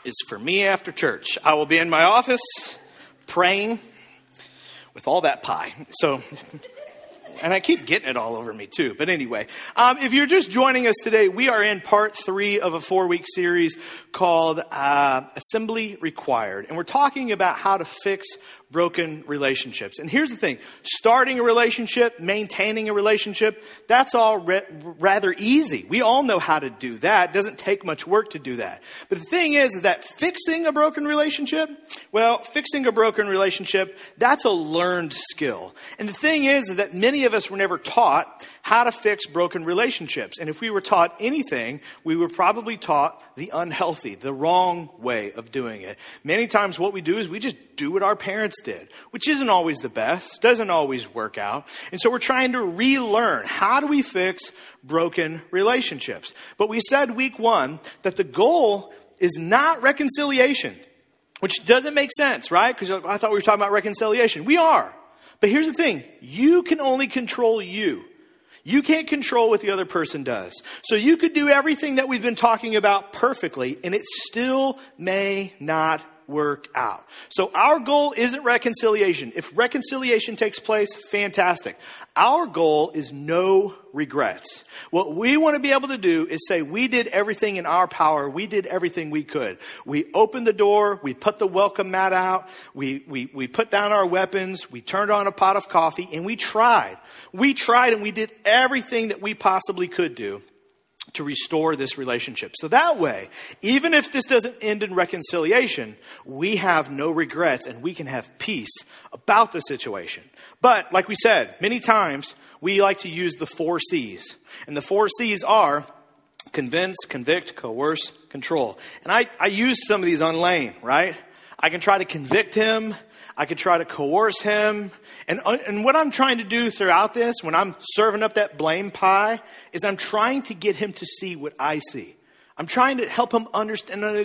is for me after church. I will be in my office praying with all that pie. And I keep getting it all over me too. But anyway, if you're just joining us today, we are in part 3 of a 4-week series called Assembly Required. And we're talking about how to fix broken relationships. And here's the thing. Starting a relationship, maintaining a relationship, that's all rather easy. We all know how to do that. It doesn't take much work to do that. But the thing is that fixing a broken relationship, that's a learned skill. And the thing is that many of us were never taught how to fix broken relationships. And if we were taught anything, we were probably taught the unhealthy, the wrong way of doing it. Many times what we do is we just do what our parents did, which isn't always the best, doesn't always work out. And so we're trying to relearn, how do we fix broken relationships? But we said week 1 that the goal is not reconciliation, which doesn't make sense, right? Because I thought we were talking about reconciliation. We are. But here's the thing. You can only control you. You can't control what the other person does. So you could do everything that we've been talking about perfectly, and it still may not work out. So our goal isn't reconciliation. If reconciliation takes place, fantastic. Our goal is no regrets. What we want to be able to do is say we did everything in our power. We did everything we could. We opened the door. We put the welcome mat out. We put down our weapons. We turned on a pot of coffee and we tried. We tried and we did everything that we possibly could do to restore this relationship. So that way, even if this doesn't end in reconciliation, we have no regrets and we can have peace about the situation. But like we said, many times we like to use the 4 C's. And the 4 C's are convince, convict, coerce, control. And I use some of these on Lane, right? I can try to convict him. I could try to coerce him. And what I'm trying to do throughout this, when I'm serving up that blame pie, is I'm trying to get him to see what I see. I'm trying to help him understand. No,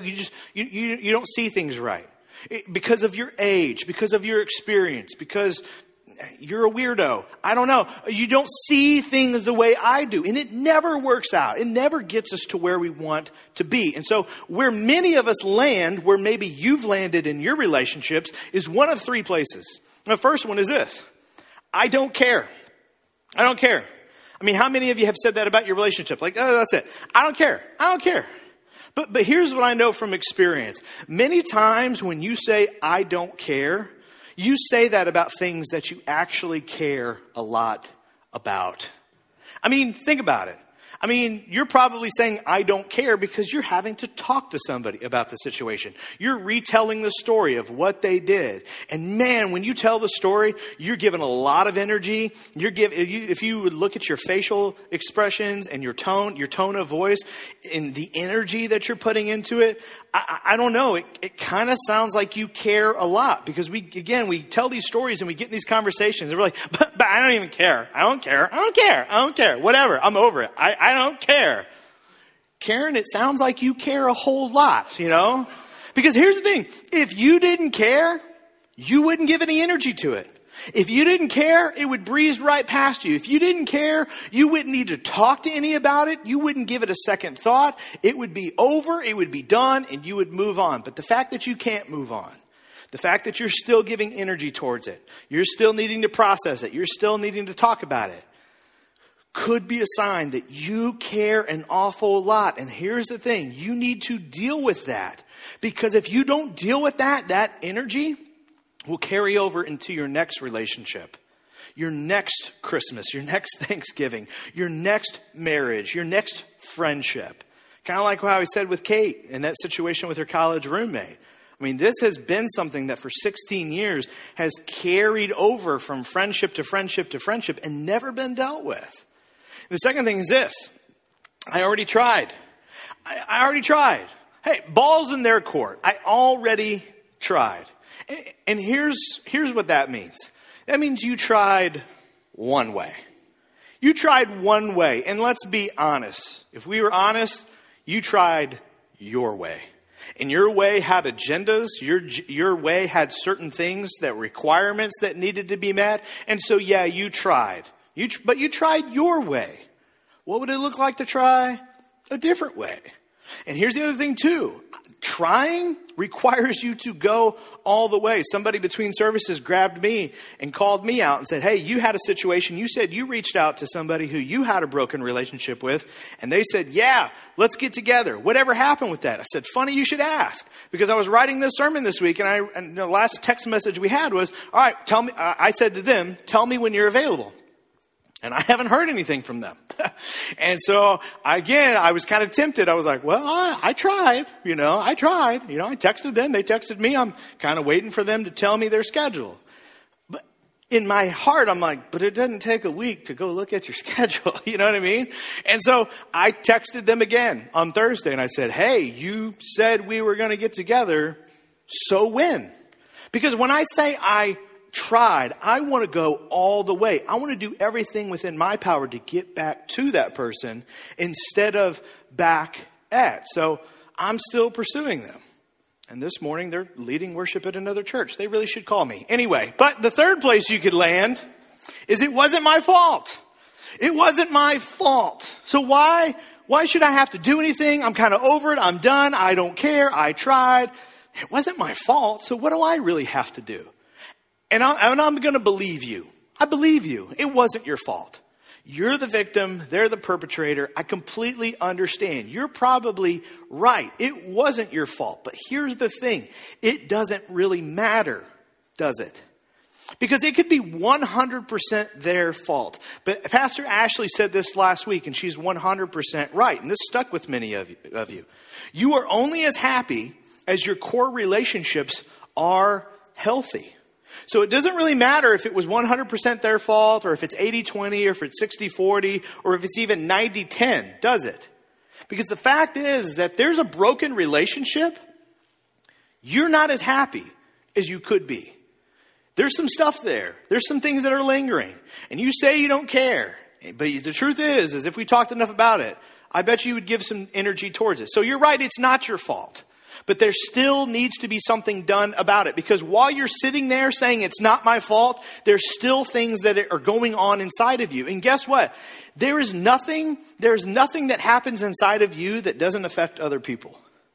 you don't see things right. Because of your age, because of your experience, because you're a weirdo. I don't know. You don't see things the way I do. And it never works out. It never gets us to where we want to be. And so where many of us land, where maybe you've landed in your relationships, is one of 3 places. And the first one is this. I don't care. I don't care. I mean, how many of you have said that about your relationship? Like, oh, that's it. I don't care. I don't care. But here's what I know from experience. Many times when you say, I don't care, you say that about things that you actually care a lot about. I mean, think about it. I mean, you're probably saying, I don't care because you're having to talk to somebody about the situation. You're retelling the story of what they did. And man, when you tell the story, you're giving a lot of energy. If you would look at your facial expressions and your tone of voice and the energy that you're putting into it, I don't know. It kind of sounds like you care a lot because we tell these stories and we get in these conversations and we're like, but I don't even care. I don't care. Whatever. I'm over it. I don't care. Karen, it sounds like you care a whole lot, you know? Because here's the thing. If you didn't care, you wouldn't give any energy to it. If you didn't care, it would breeze right past you. If you didn't care, you wouldn't need to talk to any about it. You wouldn't give it a second thought. It would be over, it would be done, and you would move on. But the fact that you can't move on, the fact that you're still giving energy towards it, you're still needing to process it, you're still needing to talk about it, could be a sign that you care an awful lot. And here's the thing, you need to deal with that. Because if you don't deal with that energy will carry over into your next relationship, your next Christmas, your next Thanksgiving, your next marriage, your next friendship. Kind of like how he said with Kate in that situation with her college roommate. I mean, this has been something that for 16 years has carried over from friendship to friendship to friendship and never been dealt with. The second thing is this. I already tried. I already tried. Hey, ball's in their court. I already tried. And here's what that means. That means you tried one way. You tried one way. And let's be honest. If we were honest, you tried your way. And your way had agendas. Your way had certain things, that requirements that needed to be met. And so, yeah, you tried. But you tried your way. What would it look like to try a different way? And here's the other thing too. trying requires you to go all the way. Somebody between services grabbed me and called me out and said, hey, you had a situation. You said you reached out to somebody who you had a broken relationship with. And they said, yeah, let's get together. Whatever happened with that? I said, funny you should ask. Because I was writing this sermon this week and the last text message we had was, all right, tell me. I said to them, tell me when you're available. And I haven't heard anything from them. And so, again, I was kind of tempted. I was like, well, I tried. I tried. I texted them. They texted me. I'm kind of waiting for them to tell me their schedule. But in my heart, I'm like, but it doesn't take a week to go look at your schedule. You know what I mean? And so I texted them again on Thursday. And I said, hey, you said we were going to get together. So when? Because when I say I tried, I want to go all the way. I want to do everything within my power to get back to that person instead of back at. So I'm still pursuing them. And this morning they're leading worship at another church. They really should call me. Anyway, but the third place you could land is it wasn't my fault. It wasn't my fault. So why should I have to do anything? I'm kind of over it. I'm done. I don't care. I tried. It wasn't my fault. So what do I really have to do? And I'm going to believe you. I believe you. It wasn't your fault. You're the victim. They're the perpetrator. I completely understand. You're probably right. It wasn't your fault. But here's the thing. It doesn't really matter, does it? Because it could be 100% their fault. But Pastor Ashley said this last week, and she's 100% right. And this stuck with many of you. You are only as happy as your core relationships are healthy. So it doesn't really matter if it was 100% their fault, or if it's 80-20, or if it's 60-40, or if it's even 90-10, does it? Because the fact is that there's a broken relationship, you're not as happy as you could be. There's some stuff there. There's some things that are lingering. And you say you don't care. But the truth is if we talked enough about it, I bet you would give some energy towards it. So you're right, it's not your fault. But there still needs to be something done about it. Because while you're sitting there saying it's not my fault, there's still things that are going on inside of you. And guess what? There's nothing that happens inside of you that doesn't affect other people.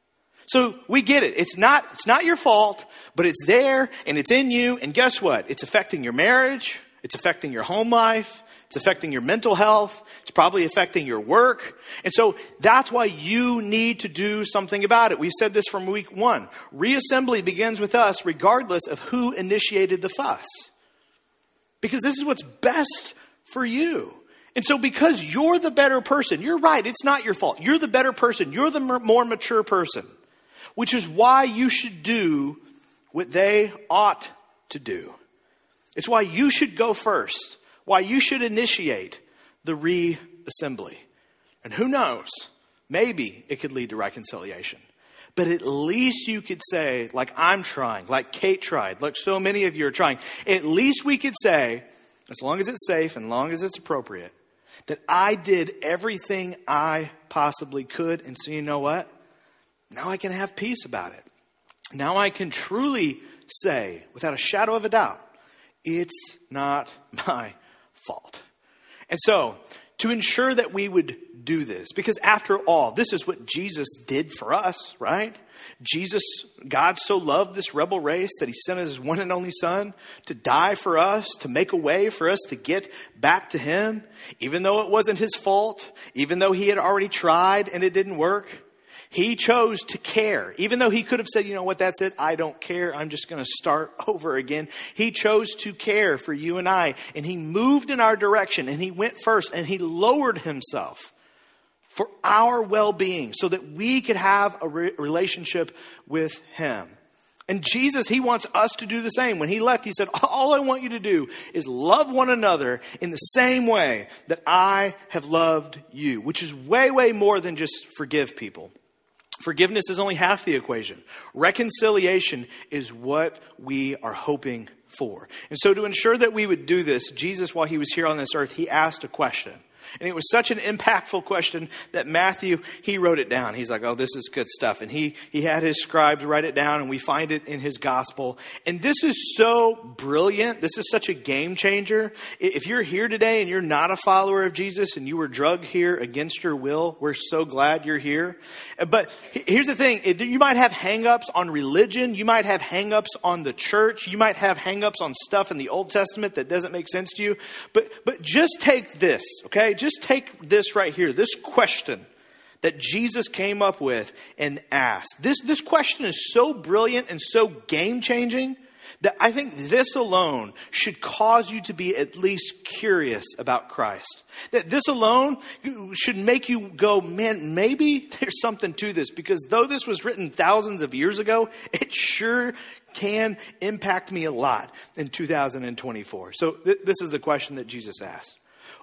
So we get it. It's not your fault, but it's there and it's in you. And guess what? It's affecting your marriage. It's affecting your home life. It's affecting your mental health. It's probably affecting your work. And so that's why you need to do something about it. We've said this from week 1. Reassembly begins with us regardless of who initiated the fuss. Because this is what's best for you. And so because you're the better person, you're right, it's not your fault. You're the better person. You're the more mature person. Which is why you should do what they ought to do. It's why you should go first. Why you should initiate the reassembly. And who knows, maybe it could lead to reconciliation. But at least you could say, like I'm trying, like Kate tried, like so many of you are trying. At least we could say, as long as it's safe and long as it's appropriate, that I did everything I possibly could. And so you know what? Now I can have peace about it. Now I can truly say, without a shadow of a doubt, it's not my fault. And so, to ensure that we would do this, because after all, this is what Jesus did for us, right? God so loved this rebel race that he sent his one and only son to die for us, to make a way for us to get back to him, even though it wasn't his fault, even though he had already tried and it didn't work. He chose to care. Even though he could have said, you know what, that's it. I don't care. I'm just going to start over again. He chose to care for you and I. And he moved in our direction. And he went first. And he lowered himself for our well-being so that we could have a relationship with him. And Jesus, he wants us to do the same. When he left, he said, all I want you to do is love one another in the same way that I have loved you. Which is way, way more than just forgive people. Forgiveness is only half the equation. Reconciliation is what we are hoping for. And so to ensure that we would do this, Jesus, while he was here on this earth, he asked a question. And it was such an impactful question that Matthew, he wrote it down. He's like, oh, this is good stuff. And he had his scribes write it down, and we find it in his gospel. And this is so brilliant. This is such a game changer. If you're here today and you're not a follower of Jesus and you were drugged here against your will, we're so glad you're here. But here's the thing. You might have hang-ups on religion. You might have hang-ups on the church. You might have hang-ups on stuff in the Old Testament that doesn't make sense to you. But just take this, okay? Just take this right here, this question that Jesus came up with and asked. This question is so brilliant and so game-changing that I think this alone should cause you to be at least curious about Christ. That this alone should make you go, man, maybe there's something to this. Because though this was written thousands of years ago, it sure can impact me a lot in 2024. So this is the question that Jesus asked.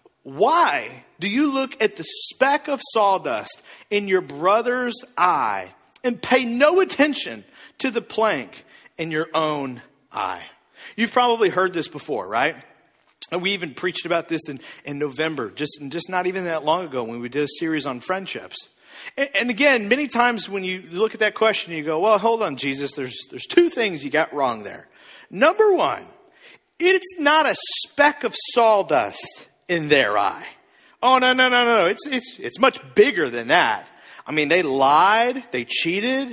Why do you look at the speck of sawdust in your brother's eye and pay no attention to the plank in your own eye? You've probably heard this before, right? And we even preached about this in November, just not even that long ago when we did a series on friendships. And again, many times when you look at that question, you go, well, hold on, Jesus, there's two things you got wrong there. Number one, it's not a speck of sawdust in their eye. Oh, no. It's much bigger than that. I mean, they lied, they cheated,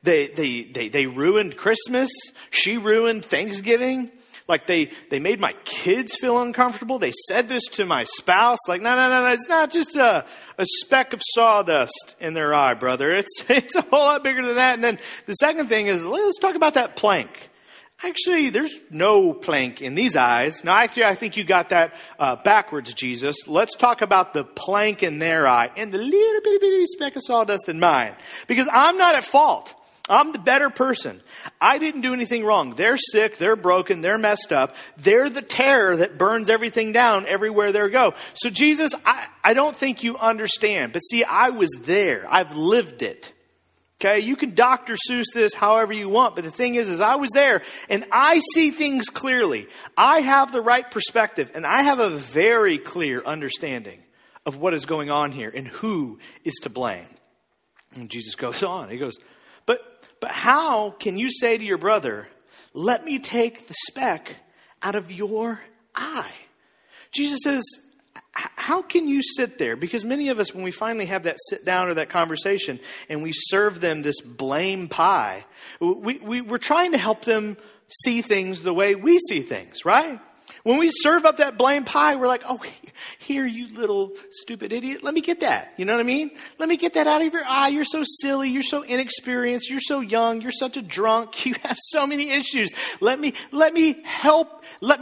they ruined Christmas. She ruined Thanksgiving. Like they made my kids feel uncomfortable. They said this to my spouse. Like, no. It's not just a speck of sawdust in their eye, brother. It's a whole lot bigger than that. And then the second thing is, let's talk about that plank. Actually, there's no plank in these eyes. Now, actually, I think you got that backwards, Jesus. Let's talk about the plank in their eye and the little bitty speck of sawdust in mine. Because I'm not at fault. I'm the better person. I didn't do anything wrong. They're sick. They're broken. They're messed up. They're the terror that burns everything down everywhere they go. So, Jesus, I don't think you understand. But see, I was there. I've lived it. Okay, you can Dr. Seuss this however you want, but the thing is I was there and I see things clearly. I have the right perspective and I have a very clear understanding of what is going on here and who is to blame. And Jesus goes on. He goes, but how can you say to your brother, let me take the speck out of your eye? Jesus says, how can you sit there? Because many of us, when we finally have that sit down or that conversation and we serve them this blame pie, we're trying to help them see things the way we see things, right? When we serve up that blame pie, we're like, oh, here, you little stupid idiot. Let me get that. You know what I mean? Let me get that out of your eye. You're so silly. You're so inexperienced. You're so young. You're such a drunk. You have so many issues. Let me help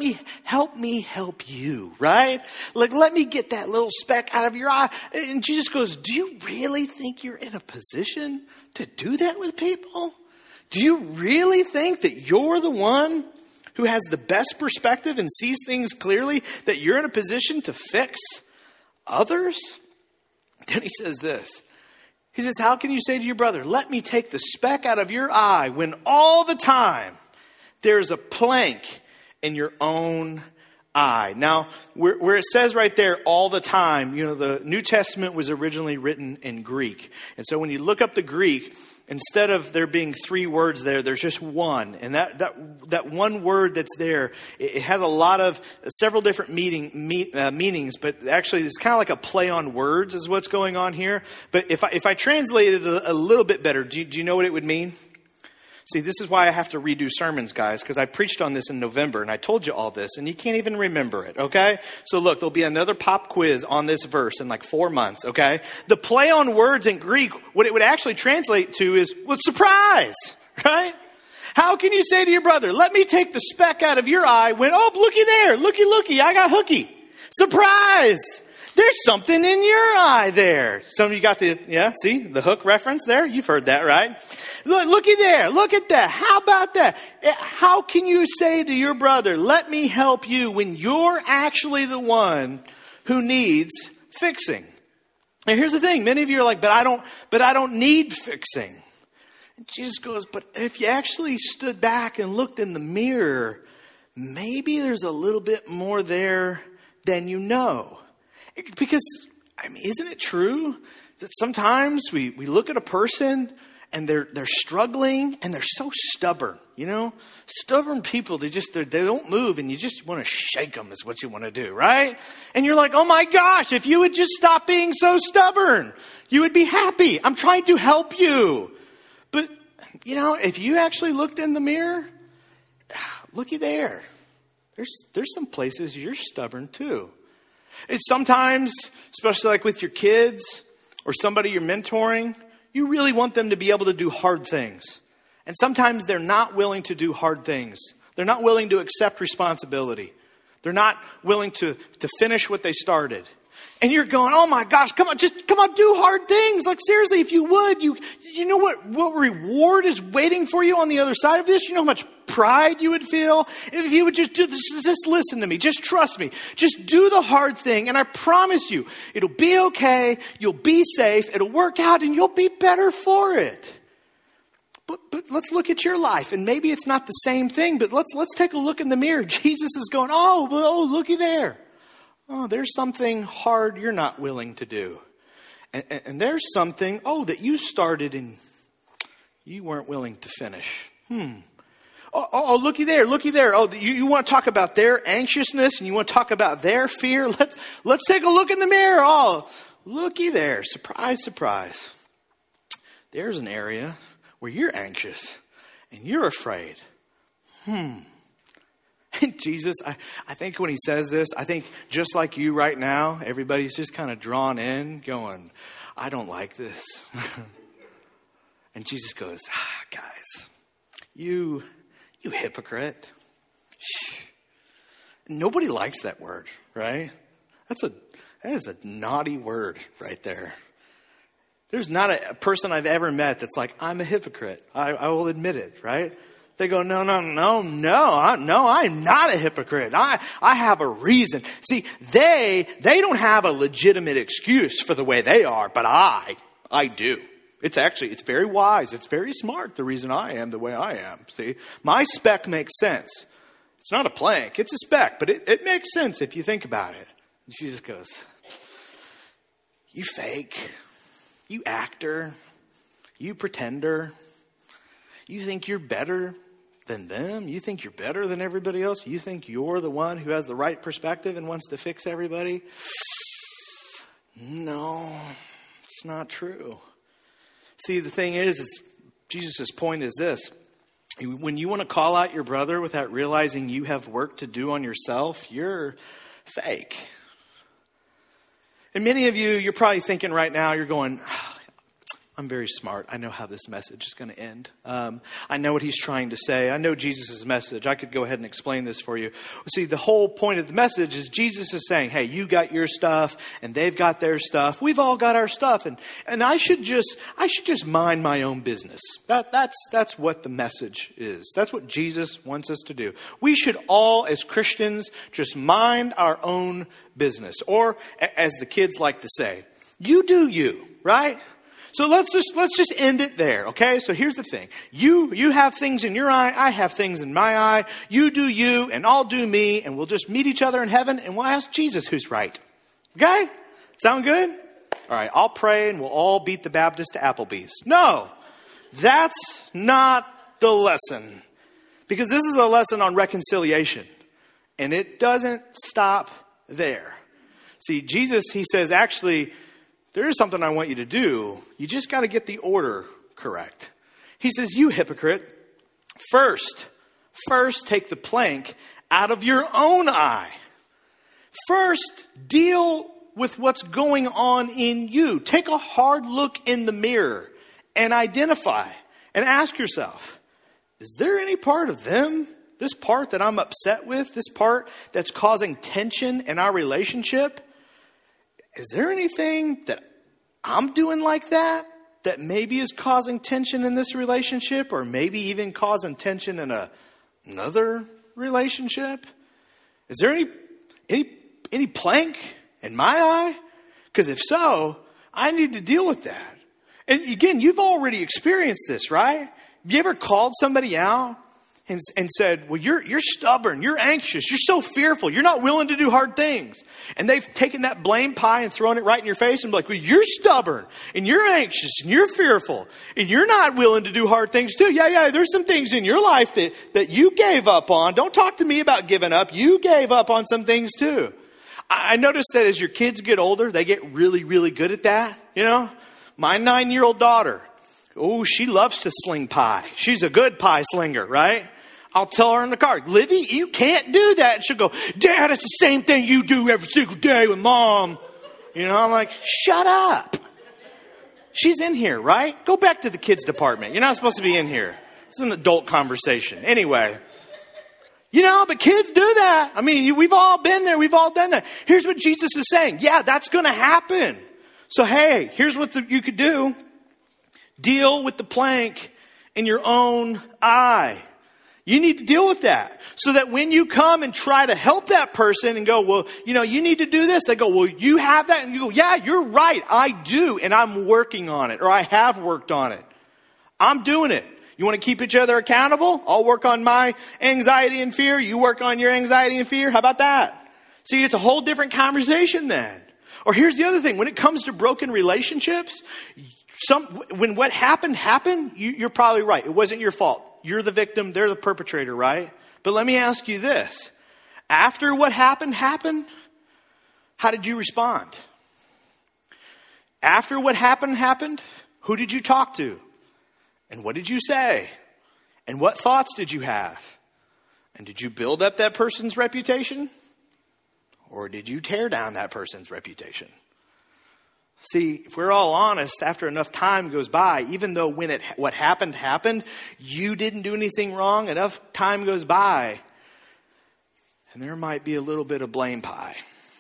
you, right? Like, let me get that little speck out of your eye. And Jesus goes, do you really think you're in a position to do that with people? Do you really think that you're the one who has the best perspective and sees things clearly, that you're in a position to fix others? Then he says this. He says, how can you say to your brother, let me take the speck out of your eye when all the time there's a plank in your own eye? Now, where it says right there, all the time, you know, the New Testament was originally written in Greek. And so when you look up the Greek, instead of there being three words there, there's just one. And that one word that's there, it has several different meanings, but actually it's kind of like a play on words is what's going on here. But if I translate it a little bit better, do you know what it would mean? See, this is why I have to redo sermons, guys, because I preached on this in November, and I told you all this, and you can't even remember it, okay? So look, there'll be another pop quiz on this verse in like 4 months, okay? The play on words in Greek, what it would actually translate to is, well, surprise, right? How can you say to your brother, let me take the speck out of your eye when, oh, looky there, looky, I got hooky. Surprise! There's something in your eye there. Some of you got see the hook reference there? You've heard that, right? Looky there. Look at that. How about that? How can you say to your brother, let me help you when you're actually the one who needs fixing? And here's the thing. Many of you are like, but I don't need fixing. And Jesus goes, but if you actually stood back and looked in the mirror, maybe there's a little bit more there than you know. Because, isn't it true that sometimes we look at a person and they're struggling and they're so stubborn, Stubborn people, they don't move and you just want to shake them is what you want to do, right? And you're like, oh my gosh, if you would just stop being so stubborn, you would be happy. I'm trying to help you. But, if you actually looked in the mirror, looky there. There's some places you're stubborn too. It's sometimes, especially like with your kids or somebody you're mentoring, you really want them to be able to do hard things. And sometimes they're not willing to do hard things. They're not willing to accept responsibility. They're not willing to finish what they started. And you're going, oh my gosh, come on, do hard things. Like seriously, if you would, you know what reward is waiting for you on the other side of this? You know how much pride you would feel if you would just do this. Just listen to me. Just trust me. Just do the hard thing. And I promise you, it'll be okay. You'll be safe. It'll work out and you'll be better for it. But let's look at your life, and maybe it's not the same thing, but let's take a look in the mirror. Jesus is going, oh, looky there. Oh, there's something hard you're not willing to do. And there's something, that you started and you weren't willing to finish. Oh, looky there. Oh, you want to talk about their anxiousness and you want to talk about their fear? Let's take a look in the mirror. Oh, looky there. Surprise, surprise. There's an area where you're anxious and you're afraid. And Jesus, I think when he says this, I think just like you right now, everybody's just kind of drawn in going, I don't like this. And Jesus goes, guys, you hypocrite. Shh. Nobody likes that word, right? That is a naughty word right there. There's not a person I've ever met that's like, I'm a hypocrite. I will admit it, right? They go, no, I'm not a hypocrite. I have a reason. See, they don't have a legitimate excuse for the way they are, but I do. It's very wise. It's very smart, the reason I am the way I am. See, my speck makes sense. It's not a plank, it's a speck, but it makes sense if you think about it. And Jesus goes, you fake. You actor, you pretender, you think you're better than them? You think you're better than everybody else? You think you're the one who has the right perspective and wants to fix everybody? No, it's not true. See, the thing is Jesus' point is this. When you want to call out your brother without realizing you have work to do on yourself, you're fake. And many of you're probably thinking right now, you're going, I'm very smart. I know how this message is going to end. I know what he's trying to say. I know Jesus' message. I could go ahead and explain this for you. See, the whole point of the message is Jesus is saying, hey, you got your stuff and they've got their stuff. We've all got our stuff. And I should just mind my own business. That's what the message is. That's what Jesus wants us to do. We should all, as Christians, just mind our own business. Or, as the kids like to say, you do you, right? So let's just end it there, okay? So here's the thing. You have things in your eye, I have things in my eye. You do you, and I'll do me, and we'll just meet each other in heaven, and we'll ask Jesus who's right. Okay? Sound good? All right, I'll pray, and we'll all beat the Baptist to Applebee's. No, that's not the lesson. Because this is a lesson on reconciliation, and it doesn't stop there. See, Jesus, he says, actually, there is something I want you to do. You just got to get the order correct. He says, you hypocrite, first take the plank out of your own eye. First, deal with what's going on in you. Take a hard look in the mirror and identify and ask yourself, is there any part of them, this part that I'm upset with, this part that's causing tension in our relationship? Is there anything that I'm doing like that maybe is causing tension in this relationship, or maybe even causing tension in another relationship? Is there any plank in my eye? Because if so, I need to deal with that. And again, you've already experienced this, right? Have you ever called somebody out and said, well, you're stubborn, you're anxious, you're so fearful, you're not willing to do hard things. And they've taken that blame pie and thrown it right in your face and be like, well, you're stubborn and you're anxious and you're fearful and you're not willing to do hard things too. Yeah, there's some things in your life that you gave up on. Don't talk to me about giving up. You gave up on some things too. I noticed that as your kids get older, they get really, really good at that. You know, my 9-year-old daughter, oh, she loves to sling pie. She's a good pie slinger, right? I'll tell her in the car, Livy, you can't do that. And she'll go, Dad, it's the same thing you do every single day with Mom. You know, I'm like, shut up. She's in here, right? Go back to the kids department. You're not supposed to be in here. This is an adult conversation. Anyway, you know, but kids do that. I mean, we've all been there. We've all done that. Here's what Jesus is saying. Yeah, that's going to happen. So, hey, here's what you could do. Deal with the plank in your own eye. You need to deal with that so that when you come and try to help that person and go, well, you know, you need to do this. They go, well, you have that. And you go, yeah, you're right. I do. And I'm working on it, or I have worked on it. I'm doing it. You want to keep each other accountable? I'll work on my anxiety and fear. You work on your anxiety and fear. How about that? See, it's a whole different conversation then. Or here's the other thing. When it comes to broken relationships, when what happened, you're probably right. It wasn't your fault. You're the victim. They're the perpetrator, right? But let me ask you this. After what happened, how did you respond? After what happened, who did you talk to? And what did you say? And what thoughts did you have? And did you build up that person's reputation? Or did you tear down that person's reputation? See, if we're all honest, after enough time goes by, even though what happened, you didn't do anything wrong, enough time goes by, and there might be a little bit of blame pie.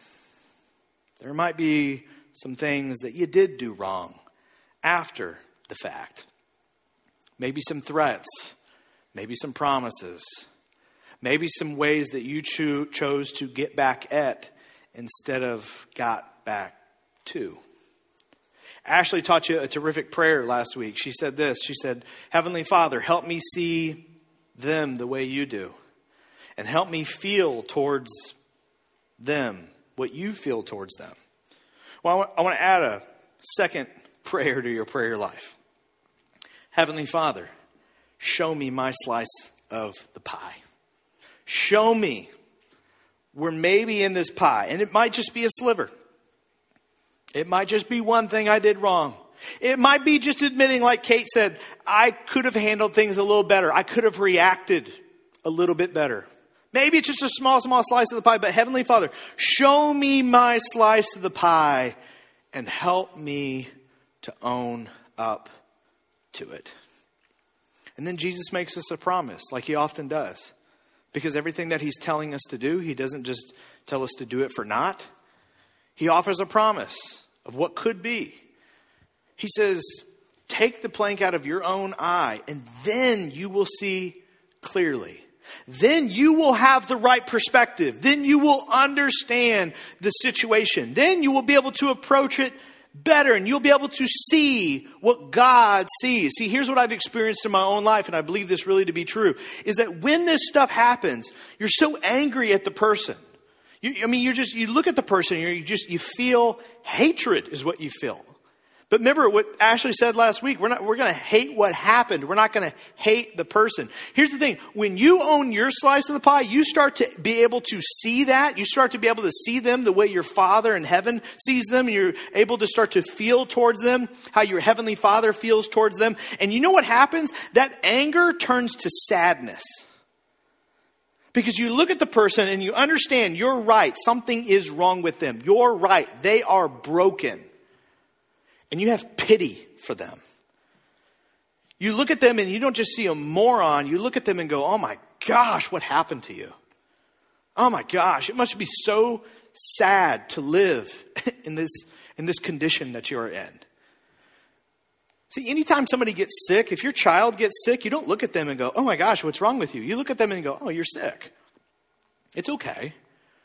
There might be some things that you did do wrong after the fact. Maybe some threats, maybe some promises, maybe some ways that you chose to get back at instead of got back to. Ashley taught you a terrific prayer last week. She said this. She said, Heavenly Father, help me see them the way you do. And help me feel towards them what you feel towards them. Well, I want to add a second prayer to your prayer life. Heavenly Father, show me my slice of the pie. Show me where maybe in this pie, and it might just be a sliver. It might just be one thing I did wrong. It might be just admitting, like Kate said, I could have handled things a little better. I could have reacted a little bit better. Maybe it's just a small slice of the pie, but Heavenly Father, show me my slice of the pie and help me to own up to it. And then Jesus makes us a promise, like he often does. Because everything that he's telling us to do, he doesn't just tell us to do it for naught. He offers a promise of what could be. He says, take the plank out of your own eye, and then you will see clearly. Then you will have the right perspective. Then you will understand the situation. Then you will be able to approach it better, and you'll be able to see what God sees. See, here's what I've experienced in my own life, and I believe this really to be true, is that when this stuff happens, you're so angry at the person. You look at the person, you feel hatred is what you feel. But remember what Ashley said last week, we're going to hate what happened. We're not going to hate the person. Here's the thing. When you own your slice of the pie, you start to be able to see that. You start to be able to see them the way your Father in heaven sees them. And you're able to start to feel towards them how your Heavenly Father feels towards them. And you know what happens? That anger turns to sadness. Because you look at the person and you understand you're right. Something is wrong with them. You're right. They are broken. And you have pity for them. You look at them and you don't just see a moron. You look at them and go, oh my gosh, what happened to you? Oh my gosh, it must be so sad to live in this condition that you're in. See, anytime somebody gets sick, if your child gets sick, you don't look at them and go, oh my gosh, what's wrong with you? You look at them and go, oh, you're sick. It's okay.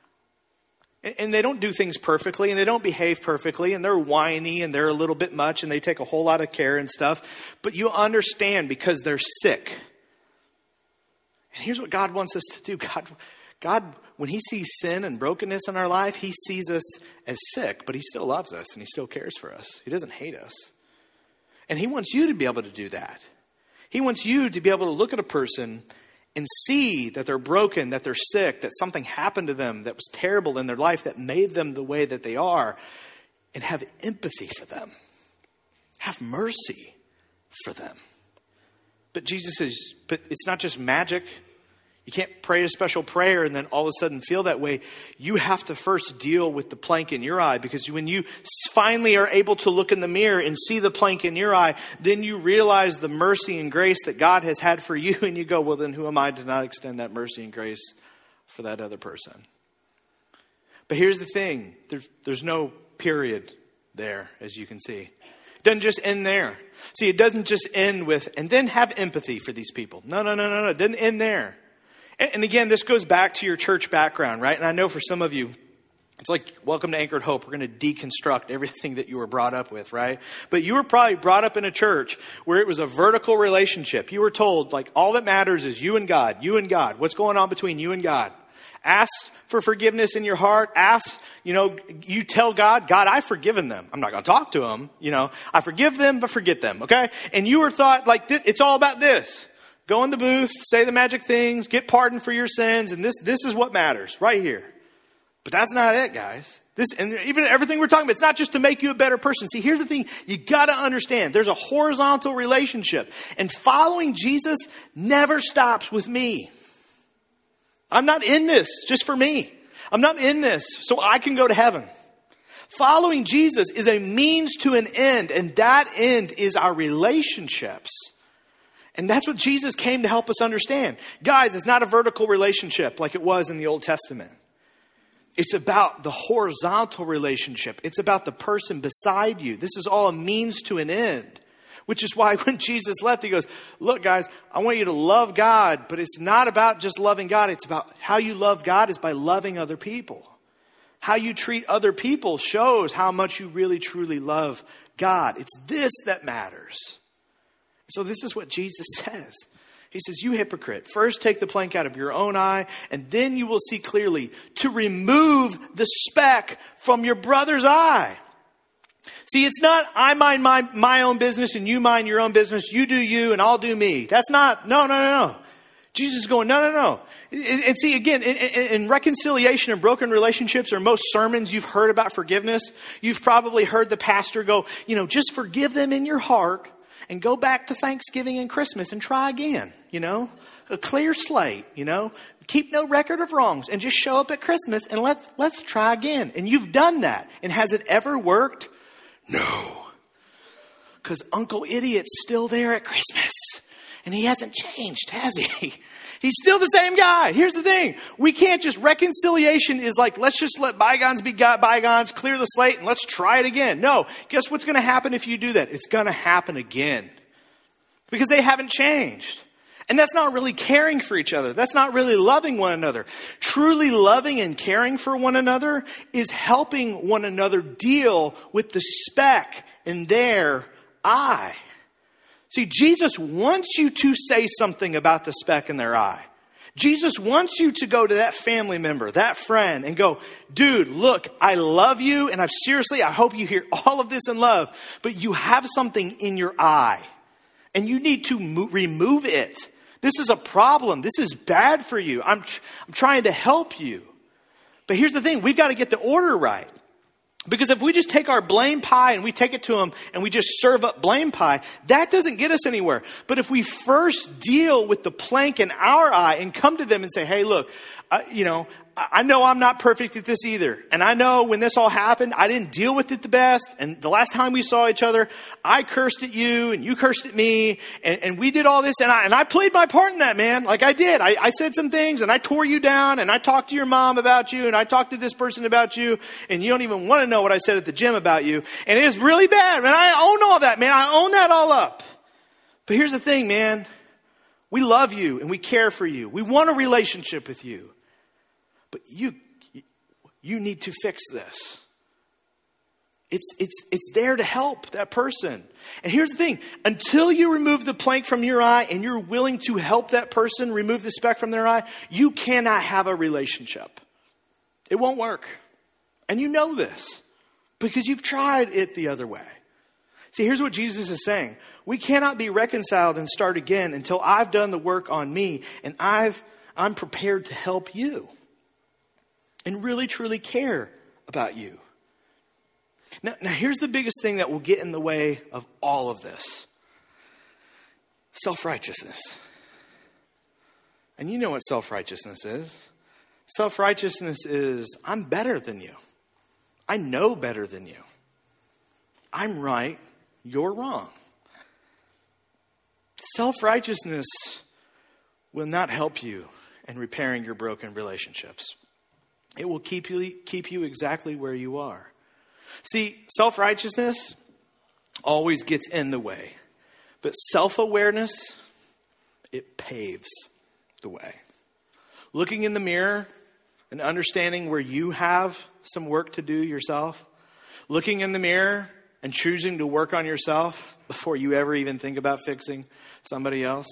And they don't do things perfectly, and they don't behave perfectly, and they're whiny, and they're a little bit much, and they take a whole lot of care and stuff. But you understand because they're sick. And here's what God wants us to do. God, when he sees sin and brokenness in our life, he sees us as sick, but he still loves us and he still cares for us. He doesn't hate us. And he wants you to be able to do that. He wants you to be able to look at a person and see that they're broken, that they're sick, that something happened to them that was terrible in their life that made them the way that they are, and have empathy for them. Have mercy for them. But Jesus says, but it's not just magic. You can't pray a special prayer and then all of a sudden feel that way. You have to first deal with the plank in your eye, because when you finally are able to look in the mirror and see the plank in your eye, then you realize the mercy and grace that God has had for you, and you go, well, then who am I to not extend that mercy and grace for that other person? But here's the thing. There's no period there, as you can see. It doesn't just end there. See, it doesn't just end with, and then have empathy for these people. No. It doesn't end there. And again, this goes back to your church background, right? And I know for some of you, it's like, welcome to Anchored Hope. We're going to deconstruct everything that you were brought up with, right? But you were probably brought up in a church where it was a vertical relationship. You were told, like, all that matters is you and God. What's going on between you and God? Ask for forgiveness in your heart. Ask, you tell God, I've forgiven them. I'm not going to talk to them. I forgive them, but forget them, okay? And you were thought, like, this, it's all about this. Go in the booth, say the magic things, get pardoned for your sins, and this is what matters right here. But that's not it, guys. And even everything we're talking about, it's not just to make you a better person. See, here's the thing. You got to understand. There's a horizontal relationship. And following Jesus never stops with me. I'm not in this just for me. I'm not in this so I can go to heaven. Following Jesus is a means to an end, and that end is our relationships. And that's what Jesus came to help us understand. Guys, it's not a vertical relationship like it was in the Old Testament. It's about the horizontal relationship. It's about the person beside you. This is all a means to an end. Which is why when Jesus left, he goes, look, guys, I want you to love God, but it's not about just loving God. It's about how you love God is by loving other people. How you treat other people shows how much you really, truly love God. It's this that matters. So this is what Jesus says. He says, you hypocrite, first take the plank out of your own eye, and then you will see clearly to remove the speck from your brother's eye. See, it's not I mind my own business and you mind your own business. You do you and I'll do me. That's not, no. Jesus is going, no. And see, again, in reconciliation and broken relationships, or most sermons you've heard about forgiveness, you've probably heard the pastor go, just forgive them in your heart. And go back to Thanksgiving and Christmas and try again, a clear slate, keep no record of wrongs and just show up at Christmas and let's try again. And you've done that. And has it ever worked? No. Because Uncle Idiot's still there at Christmas and he hasn't changed, has he? He's still the same guy. Here's the thing. We can't just, reconciliation is like, let's just let bygones be bygones, clear the slate, and let's try it again. No. Guess what's going to happen if you do that? It's going to happen again. Because they haven't changed. And that's not really caring for each other. That's not really loving one another. Truly loving and caring for one another is helping one another deal with the speck in their eye. See, Jesus wants you to say something about the speck in their eye. Jesus wants you to go to that family member, that friend, and go, dude, look, I love you, and I hope you hear all of this in love, but you have something in your eye, and you need to remove it. This is a problem. This is bad for you. I'm trying to help you. But here's the thing. We've got to get the order right. Because if we just take our blame pie and we take it to them and we just serve up blame pie, that doesn't get us anywhere. But if we first deal with the plank in our eye and come to them and say, hey, look, I know I'm not perfect at this either. And I know when this all happened, I didn't deal with it the best. And the last time we saw each other, I cursed at you and you cursed at me. And we did all this. And I played my part in that, man. Like I did. I said some things and I tore you down and I talked to your mom about you and I talked to this person about you. And you don't even want to know what I said at the gym about you. And it was really bad. And I own all that, man. I own that all up. But here's the thing, man. We love you and we care for you. We want a relationship with you. But you need to fix this. It's there to help that person. And here's the thing. Until you remove the plank from your eye and you're willing to help that person remove the speck from their eye, you cannot have a relationship. It won't work. And you know this because you've tried it the other way. See, here's what Jesus is saying. We cannot be reconciled and start again until I've done the work on me and I'm prepared to help you and really, truly care about you. Now, here's the biggest thing that will get in the way of all of this. Self-righteousness. And you know what self-righteousness is. Self-righteousness is, I'm better than you. I know better than you. I'm right, you're wrong. Self-righteousness will not help you in repairing your broken relationships. It will keep you exactly where you are. See, self-righteousness always gets in the way. But self-awareness, it paves the way. Looking in the mirror and understanding where you have some work to do yourself. Looking in the mirror and choosing to work on yourself before you ever even think about fixing somebody else.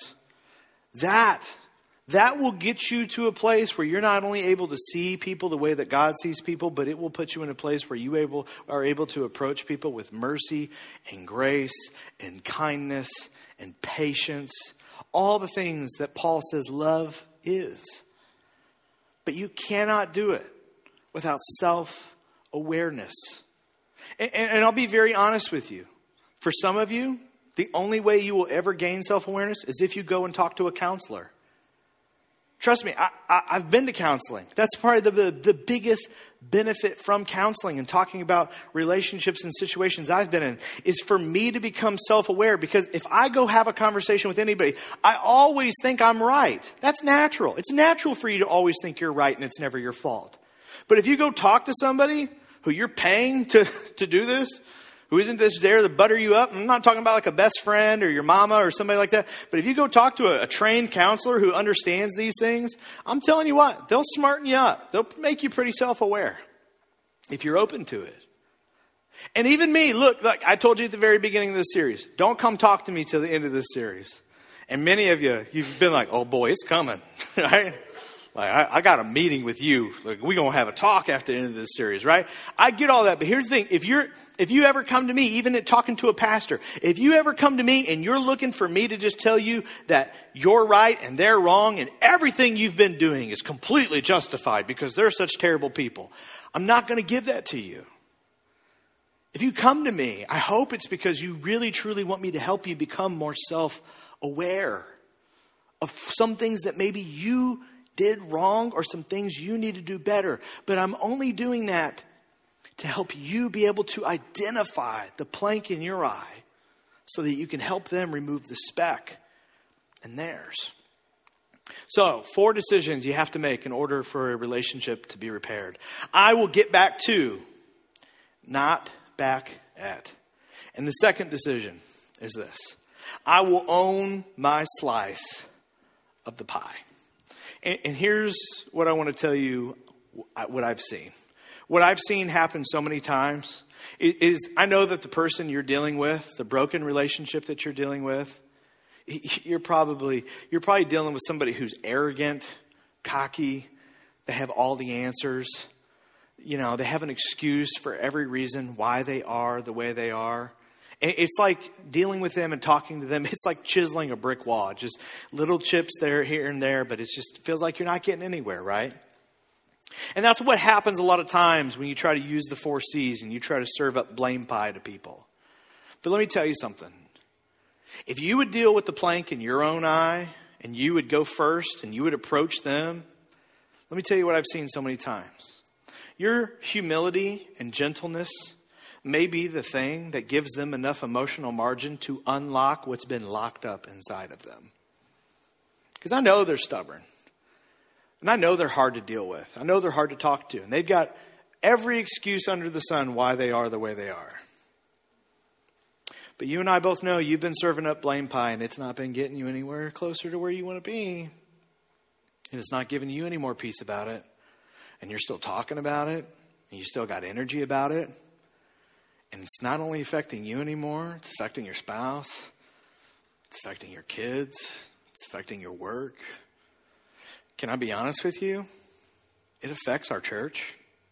That will get you to a place where you're not only able to see people the way that God sees people, but it will put you in a place where you are able to approach people with mercy and grace and kindness and patience. All the things that Paul says love is. But you cannot do it without self-awareness. And I'll be very honest with you. For some of you, the only way you will ever gain self-awareness is if you go and talk to a counselor. Trust me, I've been to counseling. That's probably the biggest benefit from counseling and talking about relationships and situations I've been in is for me to become self-aware. Because if I go have a conversation with anybody, I always think I'm right. That's natural. It's natural for you to always think you're right and it's never your fault. But if you go talk to somebody who you're paying to do this, who isn't this there to butter you up? I'm not talking about like a best friend or your mama or somebody like that. But if you go talk to a trained counselor who understands these things, I'm telling you what, they'll smarten you up. They'll make you pretty self-aware if you're open to it. And even me, look, like I told you at the very beginning of this series, don't come talk to me till the end of this series. And many of you've been like, oh boy, it's coming, right? Like, I got a meeting with you. Like, we're going to have a talk after the end of this series, right? I get all that. But here's the thing. If you ever come to me, even at talking to a pastor, if you ever come to me and you're looking for me to just tell you that you're right and they're wrong and everything you've been doing is completely justified because they're such terrible people, I'm not going to give that to you. If you come to me, I hope it's because you really, truly want me to help you become more self-aware of some things that maybe you did wrong or some things you need to do better. But I'm only doing that to help you be able to identify the plank in your eye so that you can help them remove the speck in theirs. So, 4 decisions you have to make in order for a relationship to be repaired. I will get back to, not back at. And the second decision is this. I will own my slice of the pie. And here's what I want to tell you, what I've seen. What I've seen happen so many times is I know that the person you're dealing with, the broken relationship that you're dealing with, you're probably dealing with somebody who's arrogant, cocky. They have all the answers. You know, they have an excuse for every reason why they are the way they are. And it's like dealing with them and talking to them. It's like chiseling a brick wall. Just little chips there, here and there, but it just feels like you're not getting anywhere, right? And that's what happens a lot of times when you try to use the 4 C's and you try to serve up blame pie to people. But let me tell you something. If you would deal with the plank in your own eye and you would go first and you would approach them, let me tell you what I've seen so many times. Your humility and gentleness may be the thing that gives them enough emotional margin to unlock what's been locked up inside of them. Because I know they're stubborn. And I know they're hard to deal with. I know they're hard to talk to. And they've got every excuse under the sun why they are the way they are. But you and I both know you've been serving up blame pie and it's not been getting you anywhere closer to where you want to be. And it's not giving you any more peace about it. And you're still talking about it. And you still got energy about it. And it's not only affecting you anymore, it's affecting your spouse, it's affecting your kids, it's affecting your work. Can I be honest with you? It affects our church.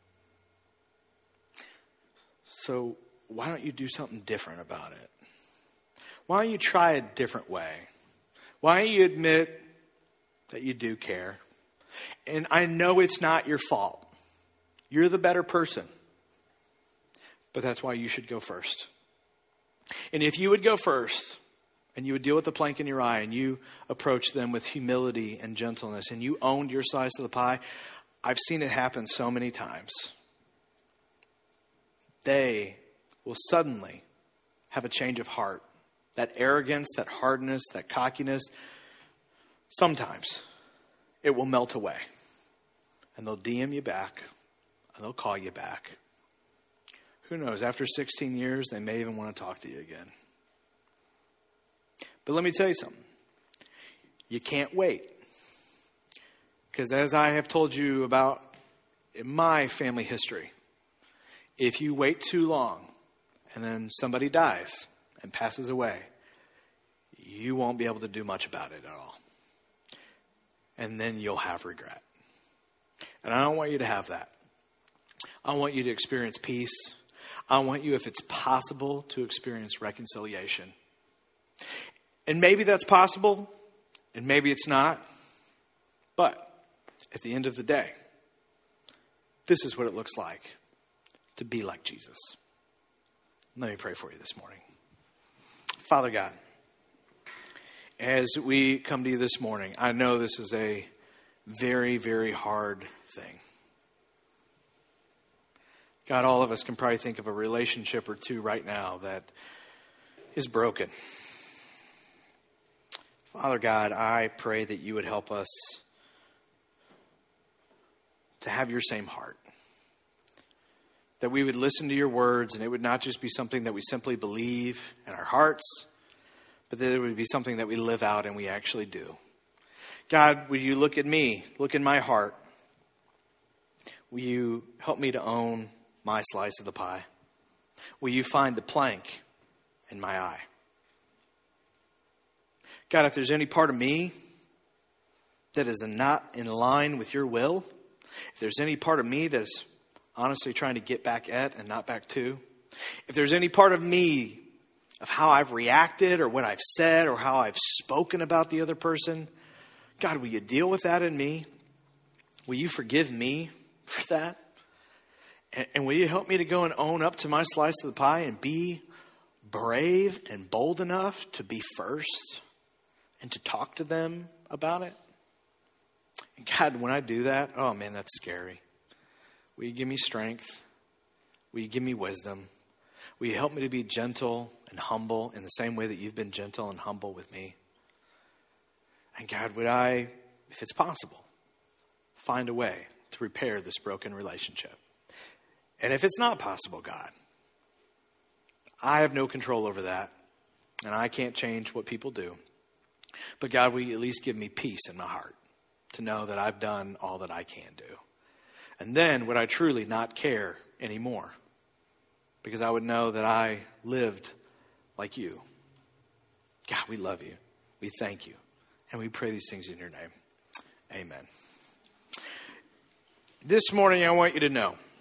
So why don't you do something different about it? Why don't you try a different way? Why don't you admit that you do care? And I know it's not your fault. You're the better person. But that's why you should go first. And if you would go first, and you would deal with the plank in your eye, and you approach them with humility and gentleness, and you owned your slice of the pie, I've seen it happen so many times. They will suddenly have a change of heart. That arrogance, that hardness, that cockiness, sometimes it will melt away. And they'll DM you back, and they'll call you back. Who knows, after 16 years, they may even want to talk to you again. But let me tell you something. You can't wait. Because as I have told you about in my family history, if you wait too long and then somebody dies and passes away, you won't be able to do much about it at all. And then you'll have regret. And I don't want you to have that. I want you to experience peace. I want you, if it's possible, to experience reconciliation. And maybe that's possible, and maybe it's not. But at the end of the day, this is what it looks like to be like Jesus. Let me pray for you this morning. Father God, as we come to you this morning, I know this is a very, very hard thing. God, all of us can probably think of a relationship or two right now that is broken. Father God, I pray that you would help us to have your same heart. That we would listen to your words, and it would not just be something that we simply believe in our hearts, but that it would be something that we live out and we actually do. God, will you look at me, look in my heart? Will you help me to own my slice of the pie? Will you find the plank in my eye? God, if there's any part of me that is not in line with your will, if there's any part of me that is honestly trying to get back at and not back to, if there's any part of me of how I've reacted or what I've said or how I've spoken about the other person, God, will you deal with that in me? Will you forgive me for that? And will you help me to go and own up to my slice of the pie and be brave and bold enough to be first and to talk to them about it? And God, when I do that, oh man, that's scary. Will you give me strength? Will you give me wisdom? Will you help me to be gentle and humble in the same way that you've been gentle and humble with me? And God, would I, if it's possible, find a way to repair this broken relationship? And if it's not possible, God, I have no control over that, and I can't change what people do. But God, will you at least give me peace in my heart to know that I've done all that I can do? And then would I truly not care anymore, because I would know that I lived like you. God, we love you. We thank you. And we pray these things in your name. Amen. This morning, I want you to know